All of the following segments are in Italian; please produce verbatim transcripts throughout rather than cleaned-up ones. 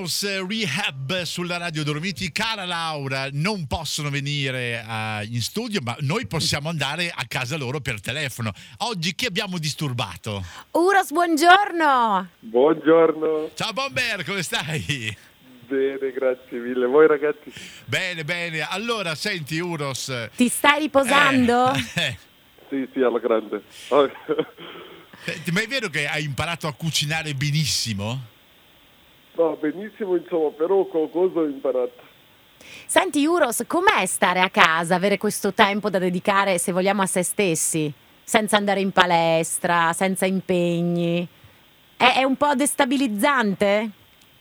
Uros Rehab sulla Radio Dolomiti. Cara Laura, non possono venire uh, in studio, ma noi possiamo andare a casa loro per telefono. Oggi chi abbiamo disturbato? Uros, buongiorno. Buongiorno. Ciao Bomber, come stai? Bene, grazie mille. Voi ragazzi? Bene, bene. Allora, senti Uros. Ti stai riposando? Eh, eh. Sì, sì, alla grande. Oh. Senti, ma è vero che hai imparato a cucinare benissimo? No, benissimo, insomma, però qualcosa ho imparato. Senti Uros, com'è stare a casa, avere questo tempo da dedicare, se vogliamo, a se stessi, senza andare in palestra, senza impegni? È, è un po' destabilizzante?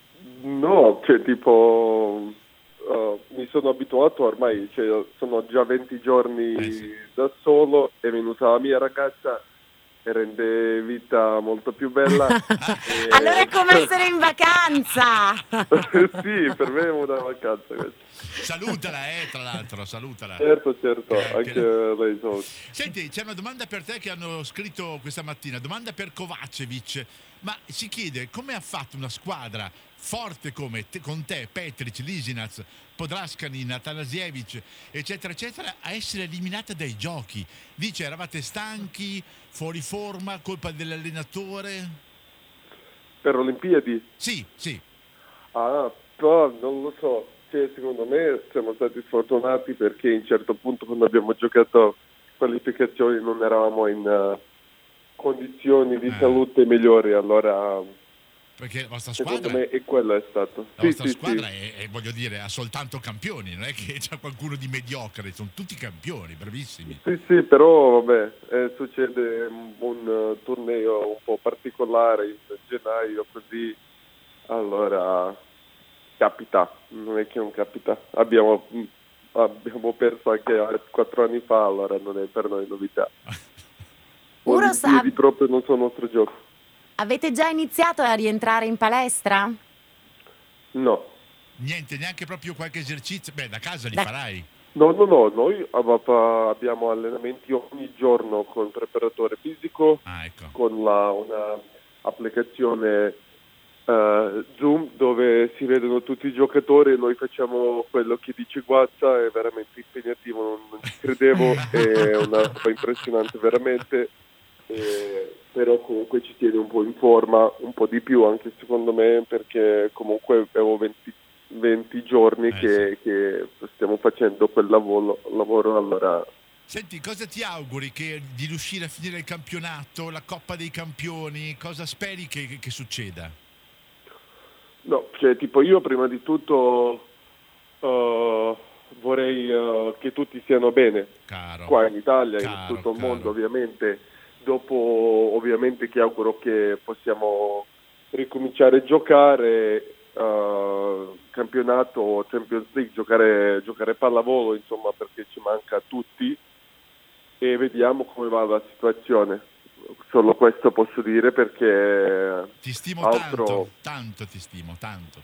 No, cioè tipo uh, mi sono abituato ormai, cioè, sono già venti giorni eh sì. da solo, è venuta la mia ragazza e rende vita molto più bella. e... Allora è come essere in vacanza! Sì, per me è una vacanza questa. Salutala, eh, tra l'altro, salutala. Certo, certo, Eh, anche che- lei. So. Senti, c'è una domanda per te che hanno scritto questa mattina, domanda per Kovacevic, ma si chiede come ha fatto una squadra forte come te, con te, Petric, Lisinac, Podraskanin, Atanasievic, eccetera, eccetera, a essere eliminata dai giochi. Dice, eravate stanchi, fuori forma, colpa dell'allenatore? Per Olimpiadi? Sì, sì. Ah, però non lo so. Cioè, secondo me siamo stati sfortunati perché in certo punto quando abbiamo giocato qualificazioni non eravamo in uh, condizioni di Eh. salute migliori, allora Perché la vostra secondo squadra, me e quello è stato. la Sì, vostra sì, squadra sì. È, è, voglio dire, ha soltanto campioni, non è che c'è qualcuno di mediocre, sono tutti campioni, bravissimi. Sì, sì, però vabbè, eh, succede un, un uh, torneo un po' particolare in gennaio così, allora capita, non è che non capita. Abbiamo, mh, abbiamo perso anche quattro anni fa, allora non è per noi novità. Uros, Olimpiadi av- proprio non sono il nostro gioco. avete già iniziato a rientrare in palestra? No, Niente, neanche proprio qualche esercizio? Beh, da casa li Da- farai. no, no, no, noi av- abbiamo allenamenti ogni giorno con il preparatore fisico, Ah, ecco. con la, una applicazione eh, Zoom dove si vedono tutti i giocatori e noi facciamo quello che dice Guazza, è veramente impegnativo, non, non ci credevo, è una roba impressionante veramente, eh, però comunque ci tiene un po' in forma, un po' di più anche secondo me, perché comunque avevo venti, venti giorni Eh, che, che stiamo facendo quel lavoro, lavoro allora. Senti, cosa ti auguri che, di riuscire a finire il campionato, la Coppa dei Campioni? Cosa speri che, che- che succeda? No, cioè tipo io prima di tutto eh, vorrei eh, che tutti stiano bene Caro. qua in Italia, Caro, in tutto il caro. mondo ovviamente. Dopo ovviamente che auguro che possiamo ricominciare a giocare eh, campionato o Champions League, giocare, giocare pallavolo insomma, perché ci manca a tutti, e vediamo come va la situazione. Solo questo posso dire perché Ti stimo altro... tanto, tanto ti stimo, tanto.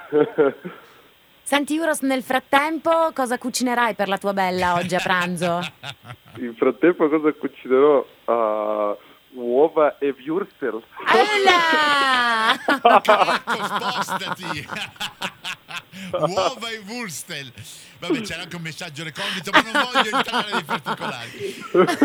Senti Uros, nel frattempo cosa cucinerai per la tua bella oggi a pranzo? In frattempo cosa cucinerò? Ah, uova e würstel. Ella! Ecco, spostati! Uova e wurstel. Vabbè, c'era anche un messaggio recondito, ma non voglio entrare nei particolari.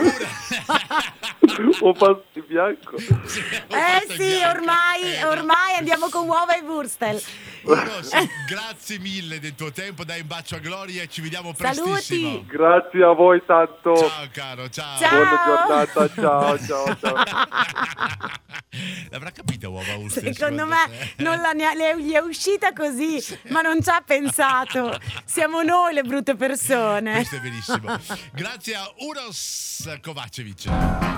O pasta in bianco. Eh sì, ormai, ormai andiamo con uova e wurstel. Uros, grazie mille del tuo tempo, dai un bacio a Gloria e ci vediamo Saluti. prestissimo. Grazie a voi tanto. Ciao caro, ciao. Ciao. Buona giornata, ciao, ciao, ciao. L'avrà capita uova wurstel? Secondo me te? non la ne- le- gli è uscita così, ma non ci ha pensato. Siamo noi le brutte persone. Questo è verissimo. Grazie a Uros Kovacevic.